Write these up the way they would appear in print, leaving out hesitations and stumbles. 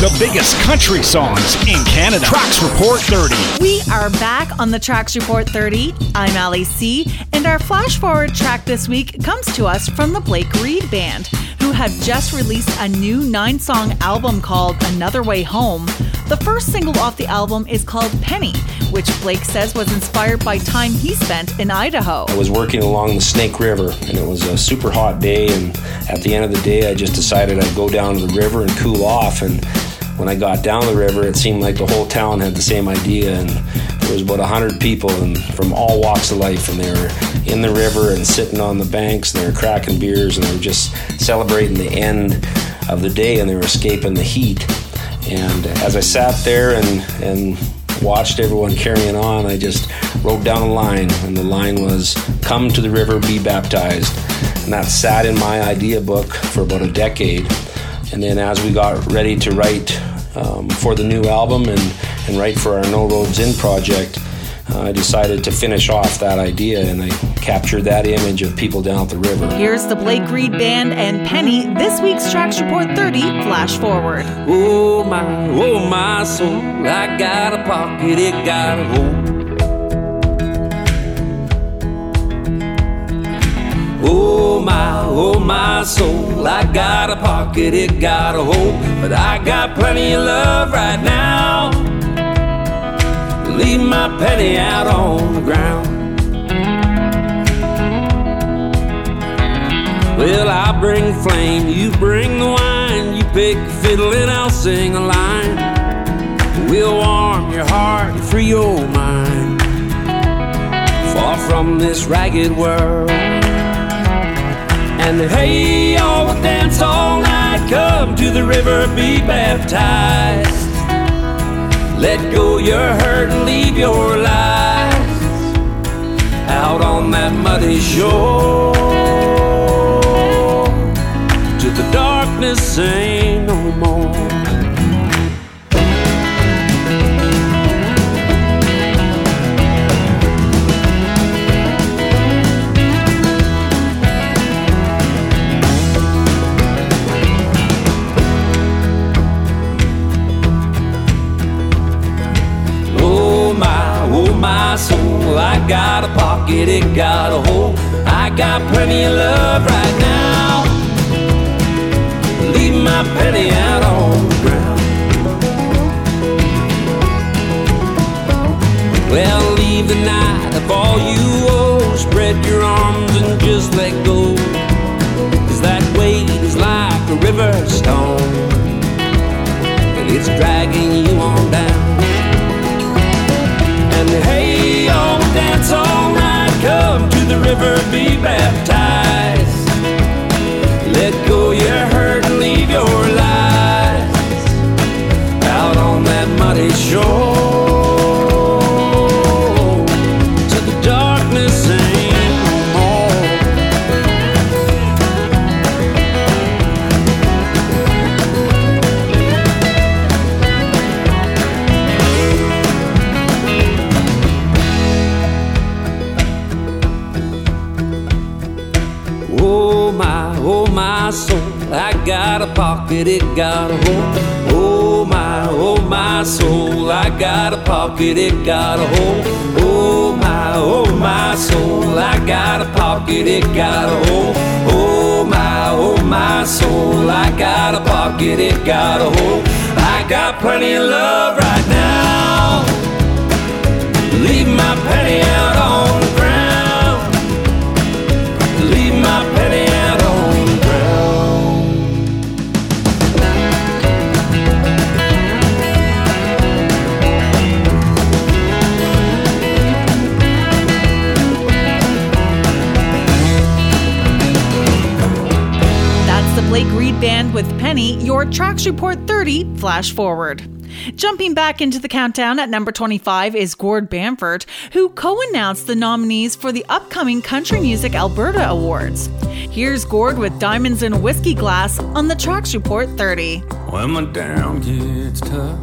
The biggest country songs in Canada. Tracks Report 30. We are back on the Tracks Report 30. I'm Ali C, and our flash forward track this week comes to us from the Blake Reed Band, who have just released a new 9-song album called Another Way Home. The first single off the album is called Penny, which Blake says was inspired by time he spent in Idaho. I was working along the Snake River, and it was a super hot day, and at the end of the day I just decided I'd go down to the river and cool off. And when I got down the river, it seemed like the whole town had the same idea, and there was about 100 people and from all walks of life, and they were in the river and sitting on the banks, and they were cracking beers, and they were just celebrating the end of the day, and they were escaping the heat. And as I sat there and watched everyone carrying on, I just wrote down a line, and the line was, "Come to the river, be baptized." And that sat in my idea book for about a decade. And then as we got ready to write for the new album and write for our No Roads In project, I decided to finish off that idea, and I captured that image of people down at the river. Here's the Blake Reed Band and Penny, this week's Tracks Report 30 Flash Forward. Oh my soul, I got a pocket, it got a hole. Oh my soul, I got a pocket, it got a hole. But I got plenty of love right now. Leave my penny out on the ground. Well, I'll bring flame, you bring the wine. You pick a fiddle and I'll sing a line. We'll warm your heart and free your mind, far from this ragged world. And hey, y'all will dance all night. Come to the river, be baptized. Let go your hurt and leave your lies out on that muddy shore. Till the darkness ain't no more. My soul, I got a pocket, it got a hole. I got plenty of love right now. Leave my penny out on the ground. Well, leave the night of all you owe. Spread your arms and just let go. 'Cause that weight is like a river stone, and it's dragging you on down. And hey, y'all dance all night. Come to the river, be baptized. Let go your hurt and leave your lies out on that muddy shore. Till the darkness ain't no more. Oh my soul, I got a pocket, it got a hole. Oh my soul, I got a pocket, it got a hole. Oh my soul, I got a pocket, it got a hole. Oh my soul, I got a pocket, it got a hole. I got plenty of love right now. Leave my penny out on the ground. Leave my penny out on the ground. That's the Blake Reed Band with Penny, your Tracks Report 30 Flash Forward. Jumping back into the countdown at number 25 is Gord Bamford, who co-announced the nominees for the upcoming Country Music Alberta Awards. Here's Gord with Diamonds in a Whiskey Glass on the Tracks Report 30. When my down gets tough,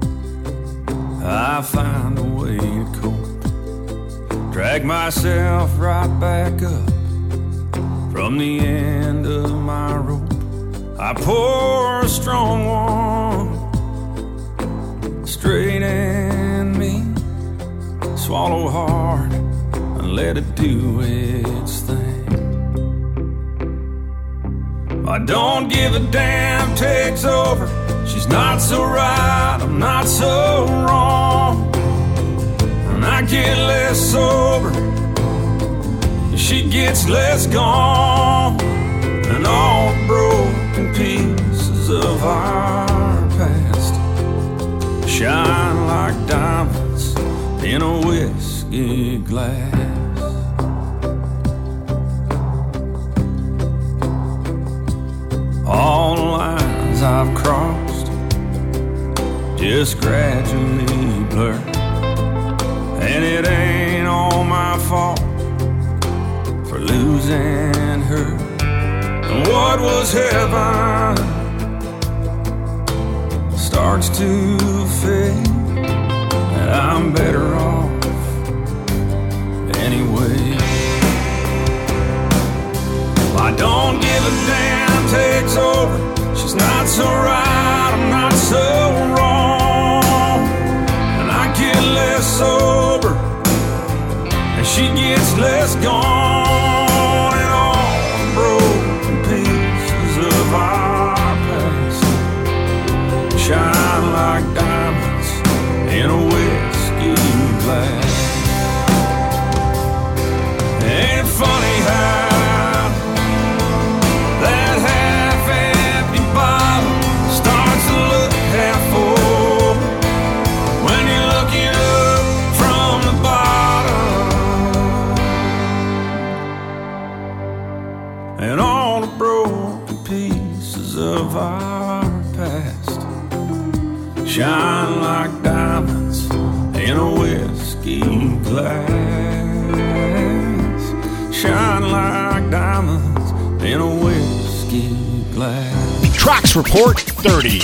I find a way to cope. Drag myself right back up from the end of my rope. I pour a strong one frustrating me. Swallow hard and let it do its thing. I don't give a damn takes over. She's not so right, I'm not so wrong. And I get less sober, she gets less gone. And all the broken pieces of our past shine like diamonds in a whiskey glass. All the lines I've crossed just gradually blur, and it ain't all my fault for losing her. And what was heaven starts to fade, and I'm better off anyway. I don't give a damn takes over. She's not so right, I'm not so wrong. And I get less sober, and she gets less gone. And all the broken pieces of our past shine like diamonds in a whiskey glass. Ain't it funny how that half-empty bottle starts to look half full when you're looking up from the bottom. And all the broken pieces of our past shine like diamonds in a whiskey glass. Shine like diamonds in a whiskey glass. Tracks Report 30.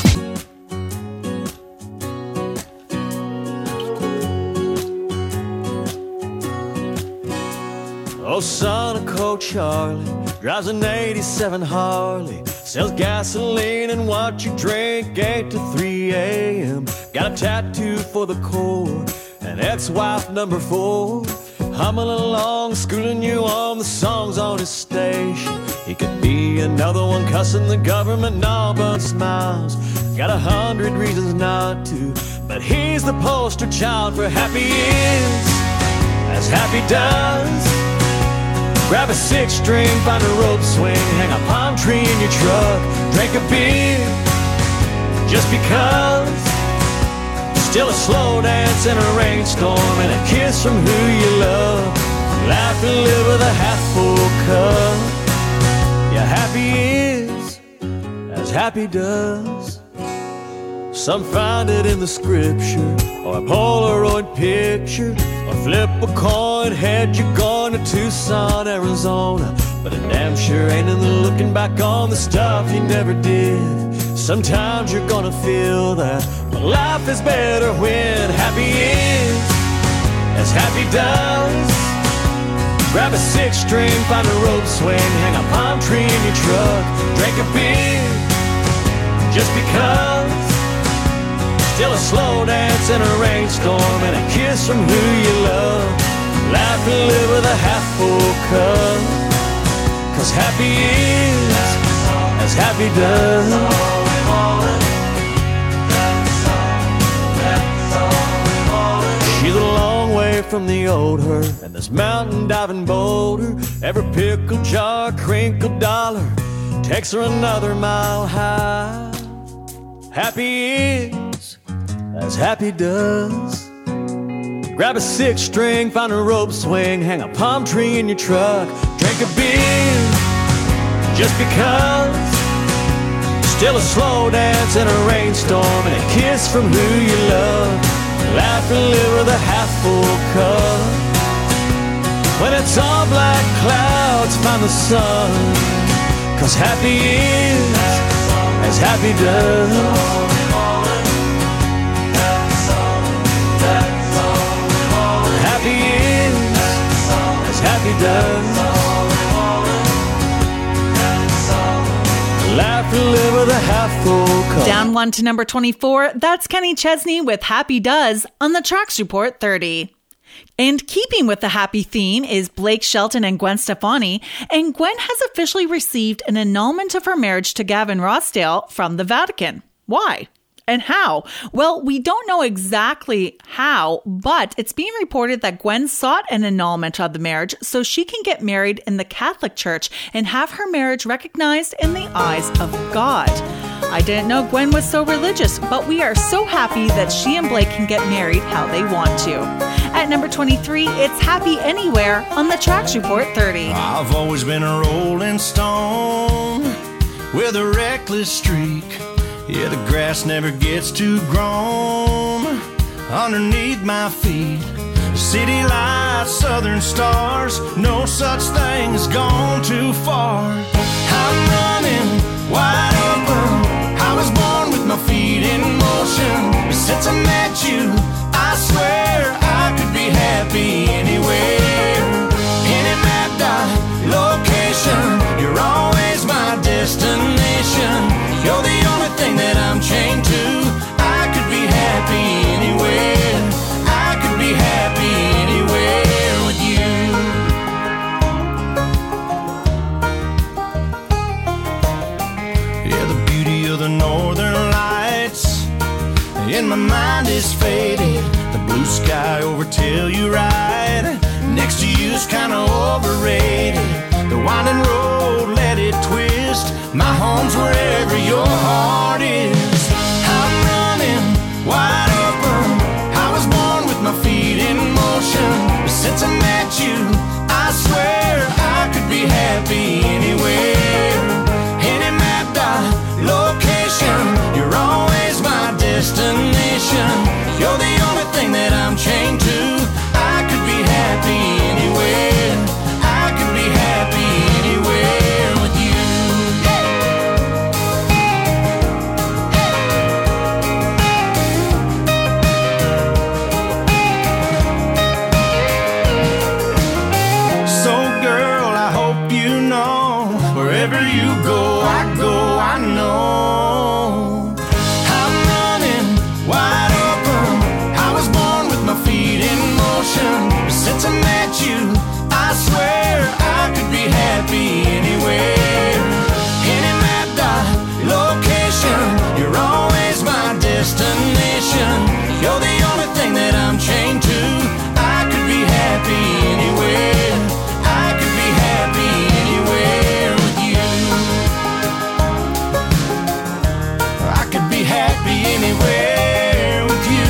Oh, son of Coach Charlie drives an 87 Harley, sells gasoline and what you drink 8 to 3 a.m. Got a tattoo for the core, and ex-wife number 4. Humming along, schooling you on the songs on his station. He could be another one cussing the government, all but smiles. Got 100 reasons not to, but he's the poster child for happy is, as happy does. Grab a 6-string, find a rope swing, hang a palm tree in your truck, drink a beer, just because. Still a slow dance in a rainstorm and a kiss from who you love. Laugh and live with a half-full cup. Yeah, happy is as happy does. Some find it in the scripture, or a Polaroid picture, or flip a coin, head you're going to Tucson, Arizona. But it damn sure ain't in the looking back on the stuff you never did. Sometimes you're gonna feel that, but life is better when happy is as happy does. Grab a 6-string, find a rope swing, hang a palm tree in your truck, drink a beer, just because. Still a slow dance in a rainstorm and a kiss from who you love. Laugh and live with a half-full cup, 'cause happy is as happy does. She's a long way from the old her and this mountain diving boulder. Every pickle jar, crinkled dollar takes her another mile high. Happy is as happy does. Grab a 6-string, find a rope swing, hang a palm tree in your truck, drink a beer, just because. Still a slow dance in a rainstorm and a kiss from who you love. Laugh and live with a half-full cup. When it's all black clouds, find the sun, 'cause happy is as happy does. Happy is as happy does. Laugh and live with a a half-full cup. Down one to number 24, that's Kenny Chesney with Happy Does on the Tracks Report 30. And keeping with the happy theme is Blake Shelton and Gwen Stefani, and Gwen has officially received an annulment of her marriage to Gavin Rossdale from the Vatican. Why? And how? Well, we don't know exactly how, but it's being reported that Gwen sought an annulment of the marriage so she can get married in the Catholic Church and have her marriage recognized in the eyes of God. I didn't know Gwen was so religious, but we are so happy that she and Blake can get married how they want to. At number 23, it's Happy Anywhere on the Tracks Report 30. I've always been a rolling stone with a reckless streak. Yeah, the grass never gets too grown underneath my feet. City lights, southern stars, no such thing as gone too far. I'm running wide open. I was born with my feet in motion. Since I met you, I swear I could be happy anywhere. Any mapped out location, you're always my destination. You're the only thing that I'm chained to. I could be happy anywhere. I could be happy anywhere with you. Yeah, the beauty of the northern lights in my mind is faded. The blue sky over Telluride next to you's kinda overrated. The winding road, let it twist. My home's wherever your heart is. I'm running wide open. I was born with my feet in motion. Since I met you, I swear I could be happy anywhere. Any mapped out location, you're always my destination. You're the only thing that I'm chained to. I could be happy anywhere. I could be happy anywhere with you. So girl, I hope you know, wherever you go, I know. I'm running wide open. I was born with my feet in motion. Since I met you, I swear I could be happy anywhere. Any mapped out location, you're always my destination. You're the only thing that I'm chained to. I could be happy anywhere. I could be happy anywhere with you. I could be happy anywhere with you.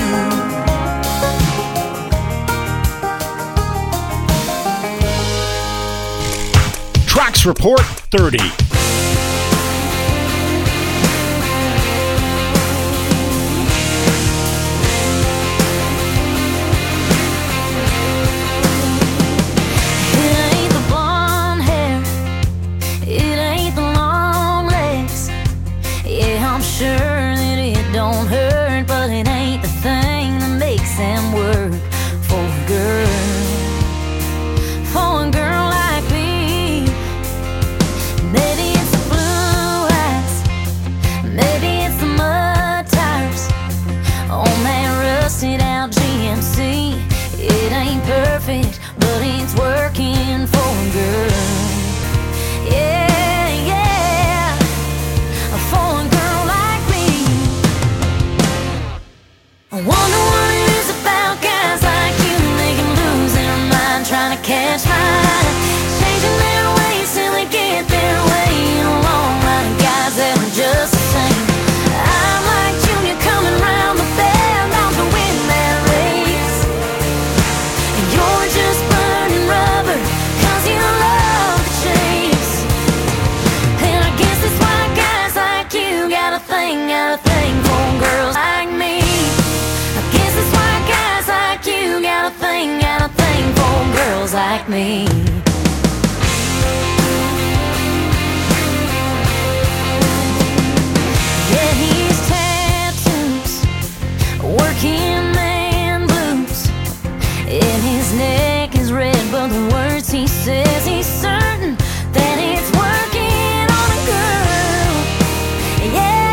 Tracks Report 30. Sure that it don't hurt, but it ain't the thing that makes them work for a girl like me. Maybe it's the blue eyes, maybe it's the mud tires on that rusted out GMC. It ain't perfect, but it's working for a girl. Yeah, yeah, for a girl like me. I wonder what it is about guys like you, they can lose their mind trying to catch my eye, changing their ways till they get their way in a long line of guys that are just the same. I'm like Junior coming round the bend, bound to win that race, and you're just burning rubber 'cause you love the chase. And I guess that's why guys like you got a thing for girls like me. I guess that's why guys like you got a thing for girls like me. Yeah, he's tattoos, working man blues, and his neck is red, but the words he says, he's certain that it's working on a girl. Yeah.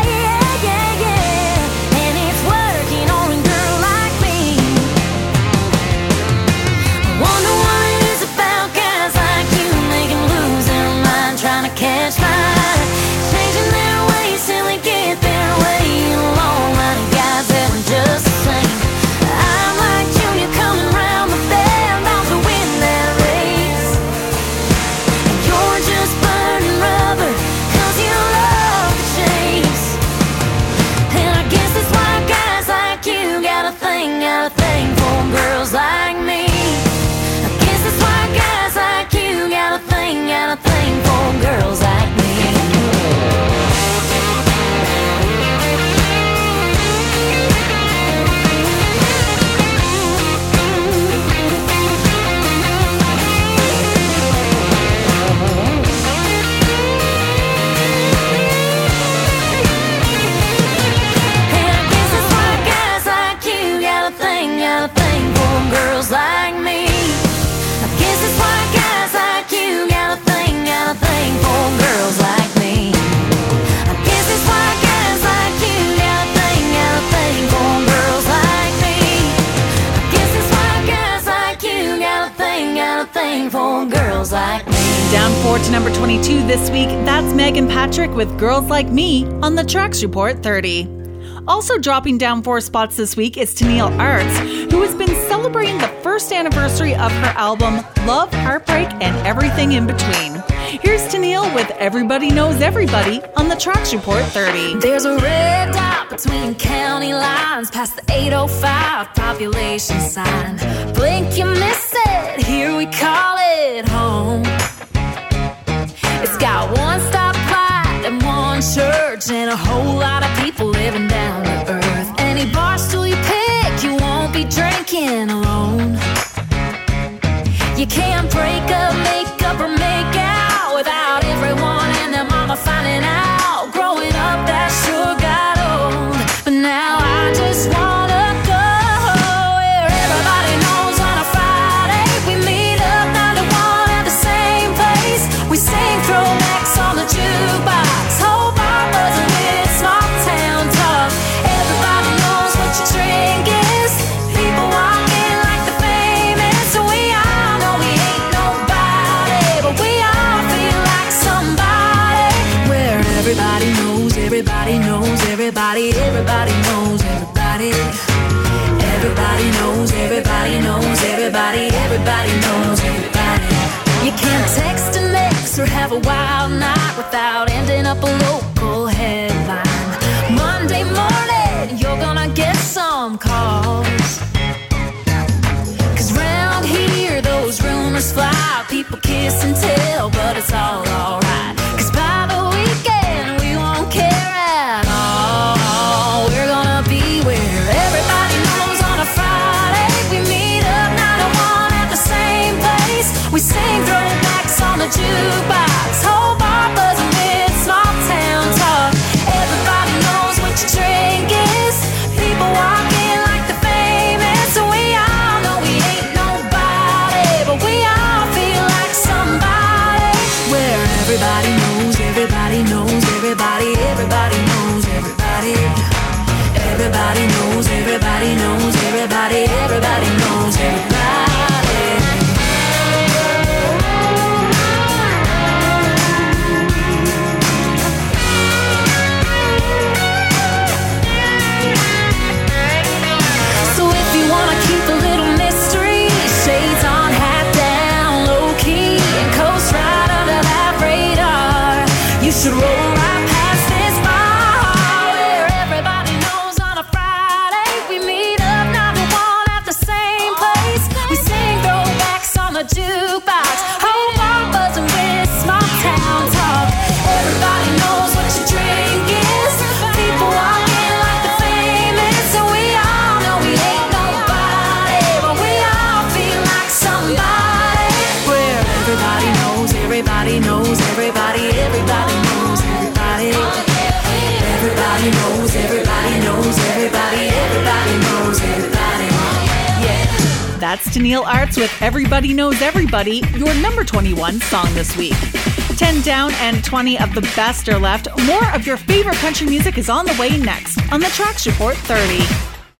number 22 this week, that's Megan Patrick with Girls Like Me on the Tracks Report 30. Also dropping down 4 spots this week is Tenille Arts, who has been celebrating the first anniversary of her album Love, Heartbreak, and Everything in Between. Here's Tenille with Everybody Knows Everybody on the Tracks Report 30. There's a red dot between county lines past the 805 population sign. Blink, you miss it, here we call it home. It's got one stoplight and one church and a whole lot of people living down to earth. Any bar stool you pick, you won't be drinking alone. You can't break up, make up, or make out without everyone and their mama finding out. Growing up, that sure got old, but now I just wanna go where everybody knows on a Friday we meet up 9 to 1 at the same place. We sing throwbacks on the jukebox, whole bar buzzing with small town talk. Everybody knows what your drink is. People walking like the famous, so we all know we ain't nobody, but we all feel like somebody. Where everybody knows, everybody knows everybody, everybody knows everybody. Everybody knows, everybody knows everybody, everybody knows everybody. You can't text and mix or have a wild night without ending up a local headline. Monday morning, you're gonna get some calls. 'Cause round here, those rumors fly. People kiss and tell, but it's all alright. 'Cause by the weekend, we won't care at all. We're gonna be where everybody knows on a Friday. We meet up 9 to 1 at the same place. We sing throwbacks on the jukebox, whole bar buzzing with small town talk. Everybody knows what your drink is. People walking like the famous, so we all know we ain't nobody, but we all feel like somebody. Where everybody knows, everybody knows everybody, everybody knows everybody. Everybody knows, everybody knows everybody, everybody knows everybody. So if you wanna keep a little mystery, shades on, hat down, low key, and coast right under that radar, you should roll right past this bar where everybody knows on a Friday we meet up 9 to 1 at the same place. We sing throwbacks on the jukebox, whole bar buzzing with small town talk. Everybody knows what your drink is. People walking like the famous, so we all know we ain't nobody, but we all feel like somebody. Where everybody knows, everybody knows everybody, everybody knows everybody. Everybody knows, everybody knows everybody, everybody knows everybody. Yeah. That's Tenille Arts with Everybody Knows Everybody, your number 21 song this week. 10 down and 20 of the best are left. More of your favorite country music is on the way next on the Tracks Report 30.